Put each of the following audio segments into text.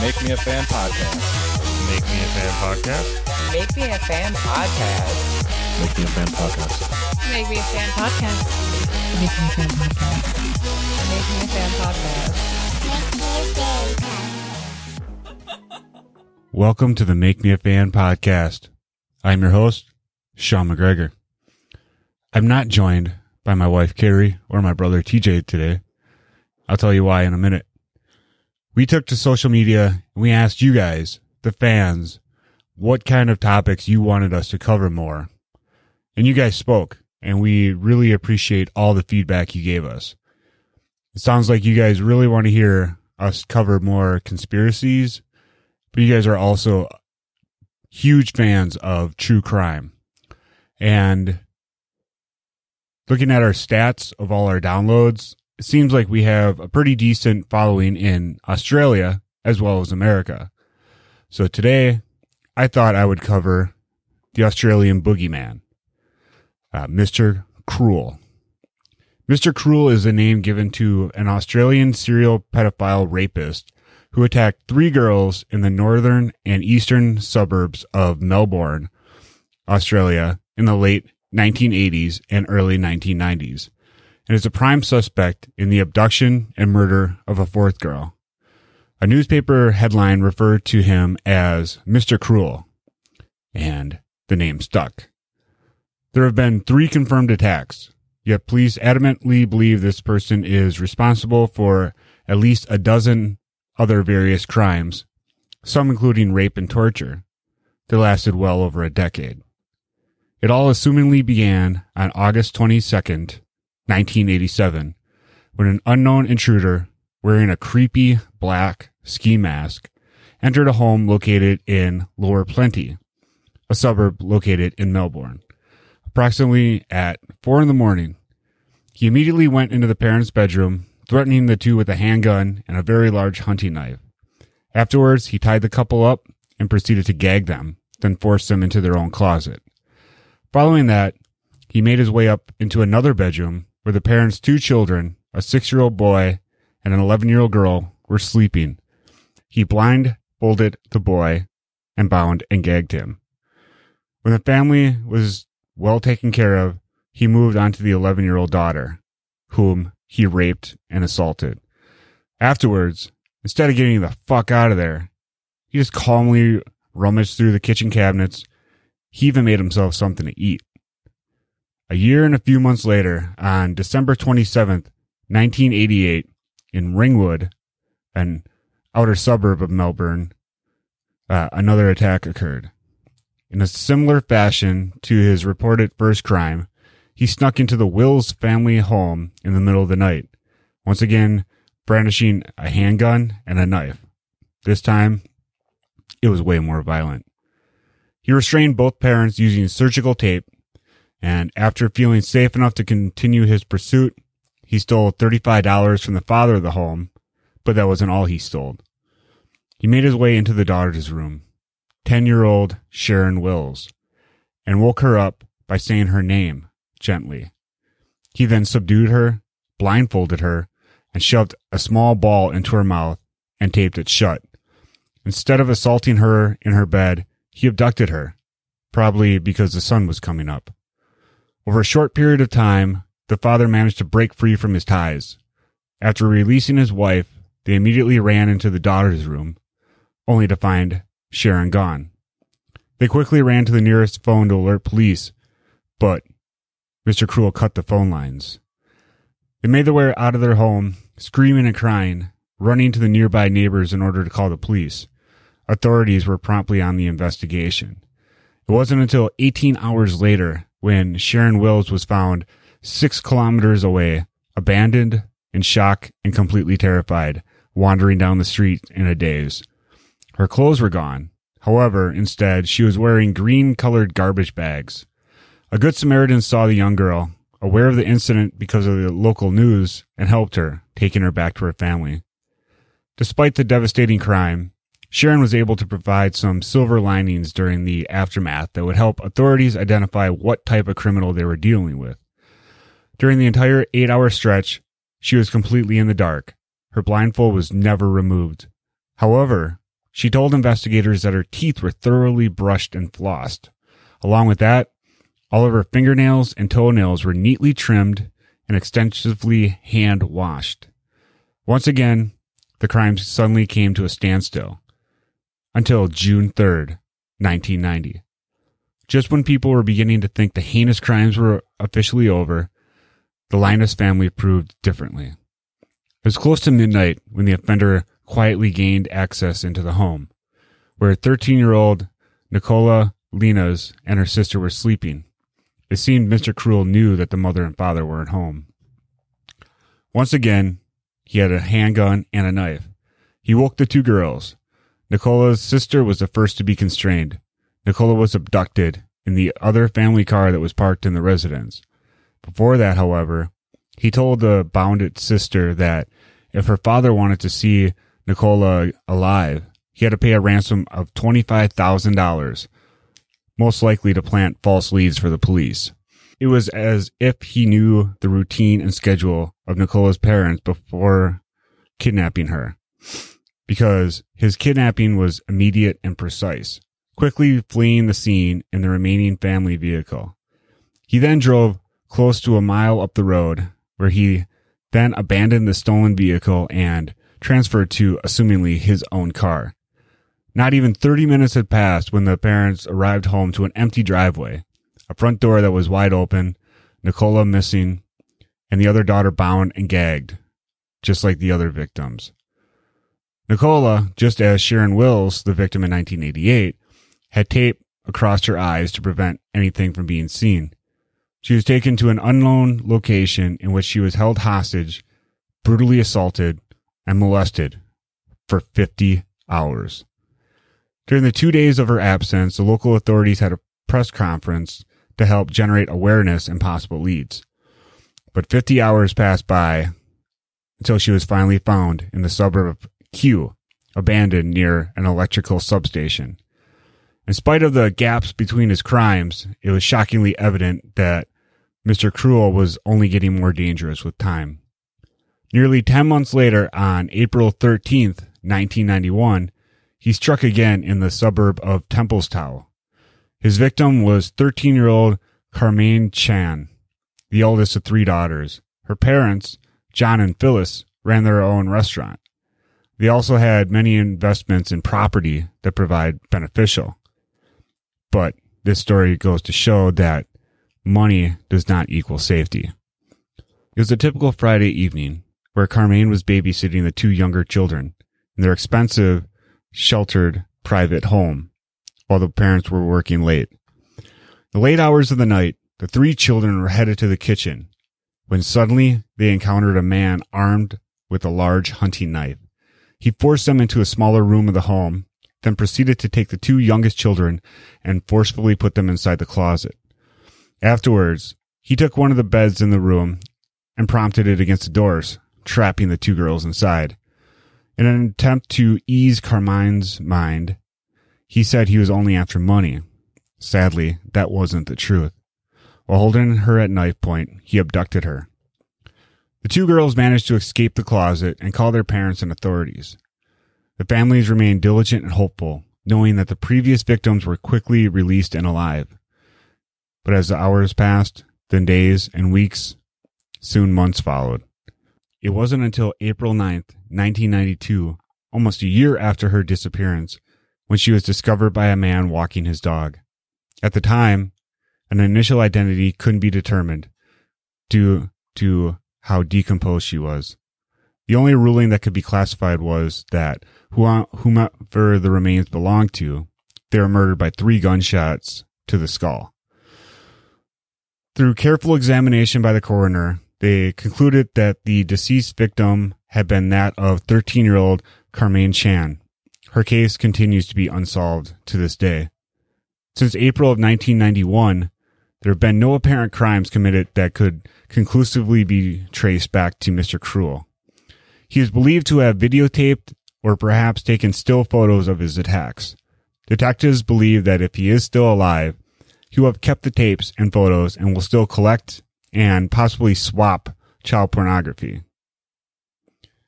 Make Me a Fan Podcast. Make Me a Fan Podcast. Make Me a Fan Podcast. Make Me a Fan Podcast. Make Me a Fan Podcast. Make Me a Fan Podcast. Make Me a Fan Podcast. Welcome to the Make Me a Fan Podcast. I'm your host, Sean McGregor. I'm not joined by my wife, Carrie, or my brother, TJ, today. I'll tell you why in a minute. We took to social media and we asked you guys, the fans, what kind of topics you wanted us to cover more. And you guys spoke, and we really appreciate all the feedback you gave us. It sounds like you guys really want to hear us cover more conspiracies, but you guys are also huge fans of true crime. And looking at our stats of all our downloads, it seems like we have a pretty decent following in Australia as well as America. So today, I thought I would cover the Australian boogeyman, Mr. Cruel. Mr. Cruel is a name given to an Australian serial pedophile rapist who attacked 3 girls in the northern and eastern suburbs of Melbourne, Australia, in the late 1980s and early 1990s, and is a prime suspect in the abduction and murder of a 4th girl. A newspaper headline referred to him as Mr. Cruel, and the name stuck. There have been 3 confirmed attacks, yet police adamantly believe this person is responsible for at least a dozen other various crimes, some including rape and torture, that lasted well over a decade. It all assumingly began on August 22nd, 1987, when an unknown intruder wearing a creepy black ski mask entered a home located in Lower Plenty, a suburb located in Melbourne. Approximately at 4 a.m, he immediately went into the parents' bedroom, threatening the 2 with a handgun and a very large hunting knife. Afterwards, he tied the couple up and proceeded to gag them, then forced them into their own closet. Following that, he made his way up into another bedroom where the parents' 2 children, a 6-year-old boy and an 11-year-old girl, were sleeping. He blindfolded the boy and bound and gagged him. When the family was well taken care of, he moved on to the 11-year-old daughter, whom he raped and assaulted. Afterwards, instead of getting the fuck out of there, he just calmly rummaged through the kitchen cabinets. He even made himself something to eat. A year and a few months later, on December 27th, 1988, in Ringwood, an outer suburb of Melbourne, another attack occurred. In a similar fashion to his reported first crime, he snuck into the Wills family home in the middle of the night, once again brandishing a handgun and a knife. This time, it was way more violent. He restrained both parents using surgical tape, and after feeling safe enough to continue his pursuit, he stole $35 from the father of the home, but that wasn't all he stole. He made his way into the daughter's room, 10-year-old Sharon Wills, and woke her up by saying her name gently. He then subdued her, blindfolded her, and shoved a small ball into her mouth and taped it shut. Instead of assaulting her in her bed, he abducted her, probably because the sun was coming up. Over a short period of time, the father managed to break free from his ties. After releasing his wife, they immediately ran into the daughter's room, only to find Sharon gone. They quickly ran to the nearest phone to alert police, but Mr. Cruel cut the phone lines. They made their way out of their home, screaming and crying, running to the nearby neighbors in order to call the police. Authorities were promptly on the investigation. It wasn't until 18 hours later when Sharon Wills was found 6 kilometers away, abandoned, in shock, and completely terrified, wandering down the street in a daze. Her clothes were gone. However, instead, she was wearing green-colored garbage bags. A good Samaritan saw the young girl, aware of the incident because of the local news, and helped her, taking her back to her family. Despite the devastating crime, Sharon was able to provide some silver linings during the aftermath that would help authorities identify what type of criminal they were dealing with. During the entire 8-hour stretch, she was completely in the dark. Her blindfold was never removed. However, She told investigators that her teeth were thoroughly brushed and flossed. Along with that, all of her fingernails and toenails were neatly trimmed and extensively hand-washed. Once again, the crime suddenly came to a standstill until June 3rd, 1990. Just when people were beginning to think the heinous crimes were officially over, the Linus family proved differently. It was close to midnight when the offender quietly gained access into the home, where 13-year-old Nicola Linus and her sister were sleeping. It seemed Mr. Cruel knew that the mother and father weren't home. Once again, he had a handgun and a knife. He woke the two girls. Nicola's sister was the first to be constrained. Nicola was abducted in the other family car that was parked in the residence. Before that, however, he told the bounded sister that if her father wanted to see Nicola alive, he had to pay a ransom of $25,000, most likely to plant false leads for the police. It was as if he knew the routine and schedule of Nicola's parents before kidnapping her, because his kidnapping was immediate and precise, quickly fleeing the scene in the remaining family vehicle. He then drove close to a mile up the road, where he then abandoned the stolen vehicle and transferred to, assumingly, his own car. Not even 30 minutes had passed when the parents arrived home to an empty driveway, a front door that was wide open, Nicola missing, and the other daughter bound and gagged, just like the other victims. Nicola, just as Sharon Wills, the victim in 1988, had tape across her eyes to prevent anything from being seen. She was taken to an unknown location in which she was held hostage, brutally assaulted, and molested for 50 hours. During the 2 days of her absence, the local authorities had a press conference to help generate awareness and possible leads. But 50 hours passed by until she was finally found in the suburb of Kew, abandoned near an electrical substation. In spite of the gaps between his crimes, it was shockingly evident that Mr. Cruel was only getting more dangerous with time. Nearly 10 months later, on April 13th, 1991, he struck again in the suburb of Templestowe. His victim was 13-year-old Carmaine Chan, the eldest of three daughters. Her parents, John and Phyllis, ran their own restaurant. They also had many investments in property that provide beneficial. But this story goes to show that money does not equal safety. It was a typical Friday evening where Carmaine was babysitting the two younger children in their expensive, sheltered, private home while the parents were working late. The late hours of the night, the three children were headed to the kitchen when suddenly they encountered a man armed with a large hunting knife. He forced them into a smaller room of the home, then proceeded to take the two youngest children and forcefully put them inside the closet. Afterwards, he took one of the beds in the room and prompted it against the doors, trapping the two girls inside. In an attempt to ease Carmine's mind, he said he was only after money. Sadly, that wasn't the truth. While holding her at knife point, he abducted her. The two girls managed to escape the closet and call their parents and authorities. The families remained diligent and hopeful, knowing that the previous victims were quickly released and alive. But as the hours passed, then days and weeks, soon months followed. It wasn't until April 9th, 1992, almost a year after her disappearance, when she was discovered by a man walking his dog. At the time, an initial identity couldn't be determined due to how decomposed she was. The only ruling that could be classified was that whomever the remains belonged to, they were murdered by 3 gunshots to the skull. Through careful examination by the coroner, they concluded that the deceased victim had been that of 13-year-old Carmaine Chan. Her case continues to be unsolved to this day. Since April of 1991, there have been no apparent crimes committed that could conclusively be traced back to Mr. Cruel. He is believed to have videotaped or perhaps taken still photos of his attacks. Detectives believe that if he is still alive, he will have kept the tapes and photos and will still collect and possibly swap child pornography.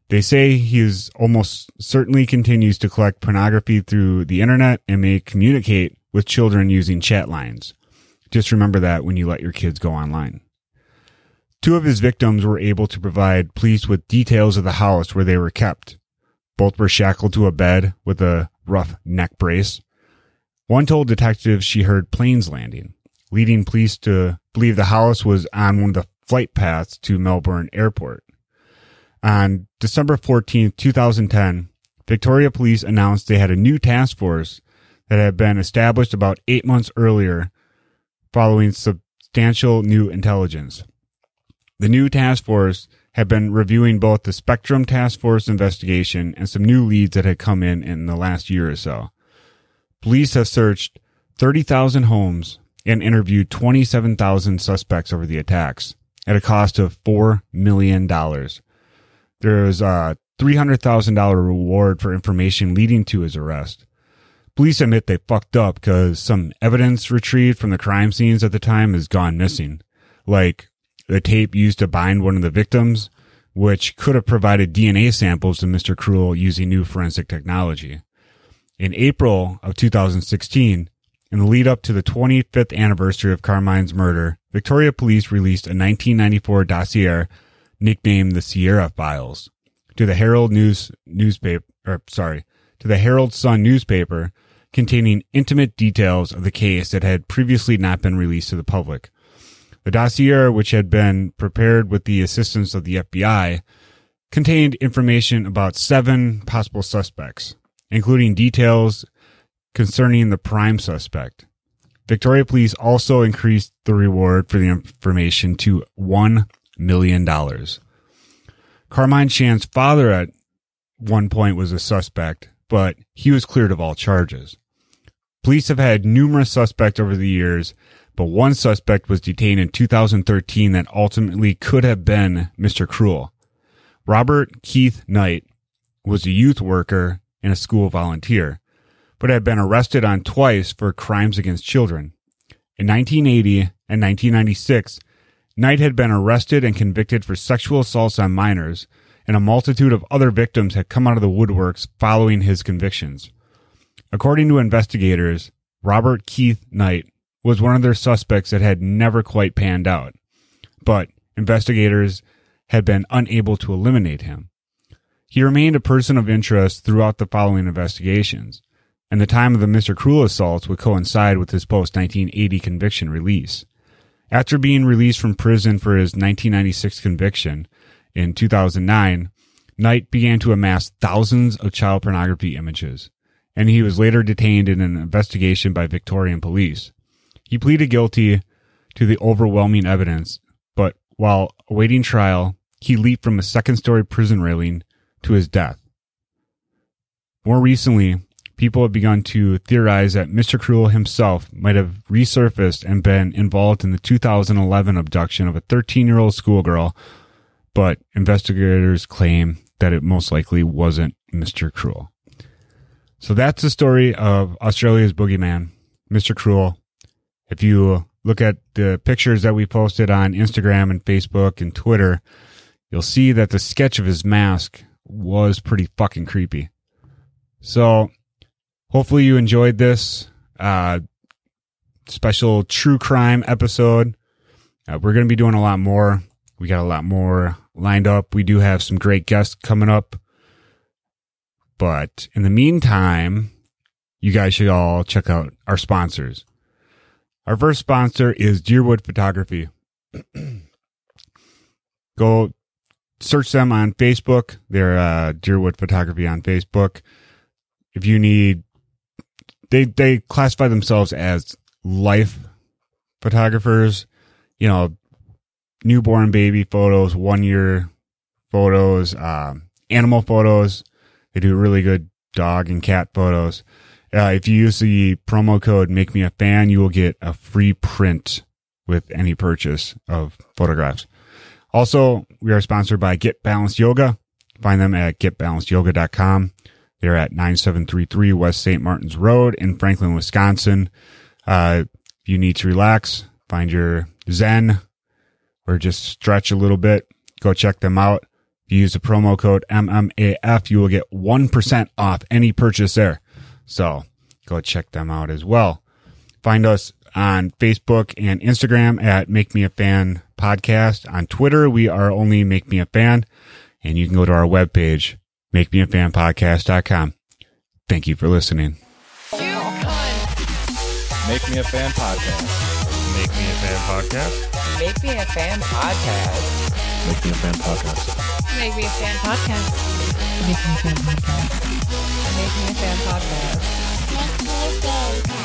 They say he is almost certainly continues to collect pornography through the internet and may communicate with children using chat lines. Just remember that when you let your kids go online. 2 of his victims were able to provide police with details of the house where they were kept. Both were shackled to a bed with a rough neck brace. One told detectives she heard planes landing, leading police to believe the house was on one of the flight paths to Melbourne Airport. On December 14, 2010, Victoria Police announced they had a new task force that had been established about 8 months earlier following substantial new intelligence. The new task force had been reviewing both the Spectrum Task Force investigation and some new leads that had come in the last year or so. Police have searched 30,000 homes and interviewed 27,000 suspects over the attacks at a cost of $4 million. There was a $300,000 reward for information leading to his arrest. Police admit they fucked up because some evidence retrieved from the crime scenes at the time has gone missing, like the tape used to bind one of the victims, which could have provided DNA samples to Mr. Cruel using new forensic technology. In April of 2016, in the lead up to the 25th anniversary of Carmine's murder, Victoria Police released a 1994 dossier nicknamed the Sierra Files to the Herald Sun newspaper, containing intimate details of the case that had previously not been released to the public. The dossier, which had been prepared with the assistance of the FBI, contained information about 7 possible suspects, including details concerning the prime suspect. Victoria Police also increased the reward for the information to $1 million. Carmine Chan's father at one point was a suspect, but he was cleared of all charges. Police have had numerous suspects over the years, but one suspect was detained in 2013 that ultimately could have been Mr. Cruel. Robert Keith Knight was a youth worker and a school volunteer, but had been arrested on twice for crimes against children. In 1980 and 1996, Knight had been arrested and convicted for sexual assaults on minors, and a multitude of other victims had come out of the woodworks following his convictions. According to investigators, Robert Keith Knight was one of their suspects that had never quite panned out, but investigators had been unable to eliminate him. He remained a person of interest throughout the following investigations, and the time of the Mr. Cruel assaults would coincide with his post-1980 conviction release. After being released from prison for his 1996 conviction in 2009, Knight began to amass thousands of child pornography images, and he was later detained in an investigation by Victorian police. He pleaded guilty to the overwhelming evidence, but while awaiting trial, he leaped from a second-story prison railing to his death. More recently, people have begun to theorize that Mr. Cruel himself might have resurfaced and been involved in the 2011 abduction of a 13-year-old schoolgirl, but investigators claim that it most likely wasn't Mr. Cruel. So that's the story of Australia's boogeyman, Mr. Cruel. If you look at the pictures that we posted on Instagram and Facebook and Twitter, you'll see that the sketch of his mask was pretty fucking creepy. So hopefully you enjoyed this special true crime episode. We're going to be doing a lot more. We got a lot more lined up. We do have some great guests coming up. But in the meantime, you guys should all check out our sponsors. Our first sponsor is Deerwood Photography. Go search them on Facebook. They're Deerwood Photography on Facebook. If you need, they classify themselves as life photographers. You know, newborn baby photos, 1 year photos, animal photos. They do really good dog and cat photos. If you use the promo code MakeMeAFan, you will get a free print with any purchase of photographs. Also, we are sponsored by Get Balanced Yoga. Find them at getbalancedyoga.com. They're at 9733 West St. Martin's Road in Franklin, Wisconsin. If you need to relax, find your zen, or just stretch a little bit, go check them out. If you use the promo code MMAF, you will get 1% off any purchase there. So go check them out as well. Find us on Facebook and Instagram at Make Me a Fan Podcast. On Twitter, we are only Make Me a Fan. And you can go to our webpage, MakeMeAFanPodcast.com. Thank you for listening. Make Me a Fan Podcast. Make Me a Fan Podcast. Make Me a Fan Podcast. Make Me a Fan Podcast. Make me a fan podcast. Make me a fan podcast. Make Me a Fan Podcast. Make me a fan.